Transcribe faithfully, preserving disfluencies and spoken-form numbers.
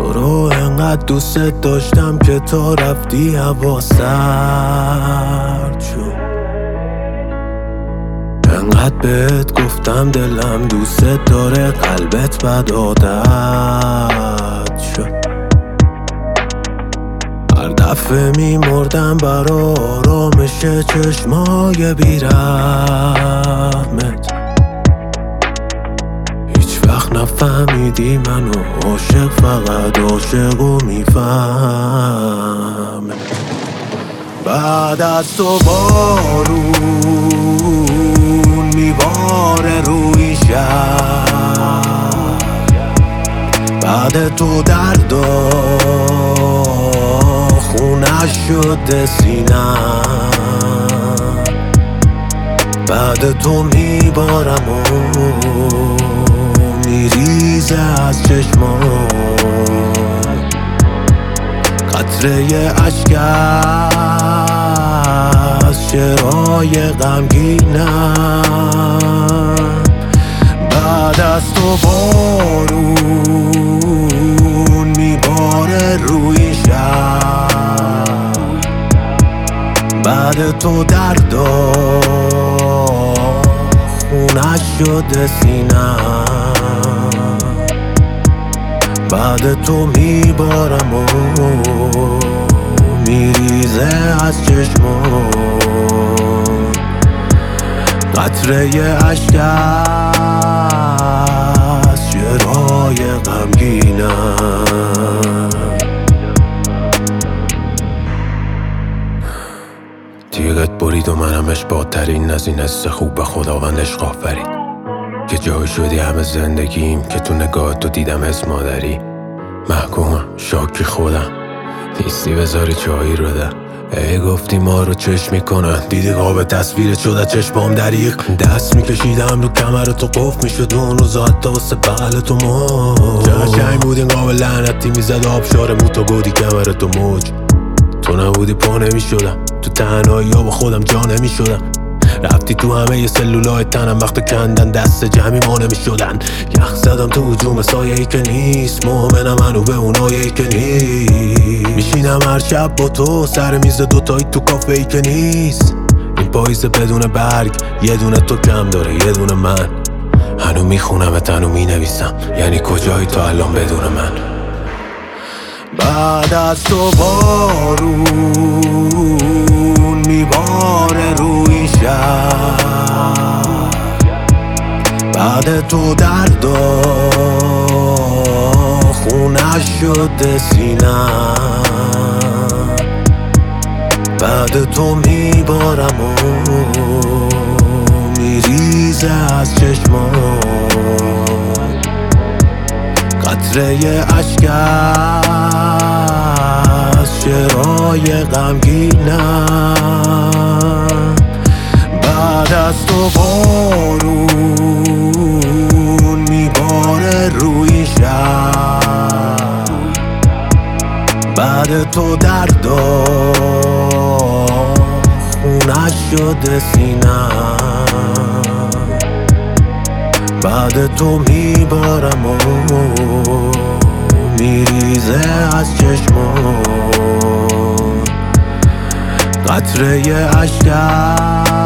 تو رو انقدر دوست داشتم که تو رفتی هوا سرد شد. انقدر بهت گفتم دلم دوست داره قلبت بد عادت شد. هر دفعه میمردم برا آرامش چشمای بیرحمت. هیچ وقت نفهمیدی منو عاشق، فقط عاشقو میفهمه. بعد از تو بارون میباره روی شهر، بعد تو دردا خونش شده سینم، بعد تو میبارم و میریزه از چشمام قطره اشک از چرای غمگینم. بعد از تو بارون میباره روی شهر، بعد تو دردا خونش شده سینم، بعد تو میبارم و میریزه از چشمام قطره اشک از چرای غمگینم. تیغت برید و من همش بادترین از این حس خوب به خداوند عشق آفرید که جای شدی همه زندگیم، که تو نگاهت تو دیدم اسم مادری. محکومم شاکی خودم نیستی بذاری چایی رو در. ای گفتی ما رو چشم میکنن، دیدی قاب تصویرت شده چشمام دریق. دست میکشیدم رو کمر تو قف میشد اون روزا حتی واسه بغل تو موج. چه قشنگ بود این قاب لعنتی میزد آبشار موتو گودی کمر تو موج. تو نبودی پا نمیشدم تو تنهایی ها با خودم جا نمیشدم. رفتی تو همه ی سلولای تنم وقت کندن دست جمعی ما نمیشدن. یخ زدم تو هجوم سایه ای که نیست، مؤمنم منو به اونایی که نیست. میشینم هر شب با تو سر میز دوتایی تو کافه ای که نیست. این پاییز بدون برگ یه دونه تو کم داره یه دونه من. هنو میخونمت هنو مینویسم، یعنی کجایی تو الان بدون من. بعد از تو بارون میباره روی شهر، بعد تو دردا خونش شده سینم، بعد تو میبارم و میریزه از چشمام قطره اشک از چرای غمگینم. بعد از تو بارون میباره روی شهر، بعد تو دردا خونش شده سینم، بعد تو میبارم و میریزه از چشمام قطره اشک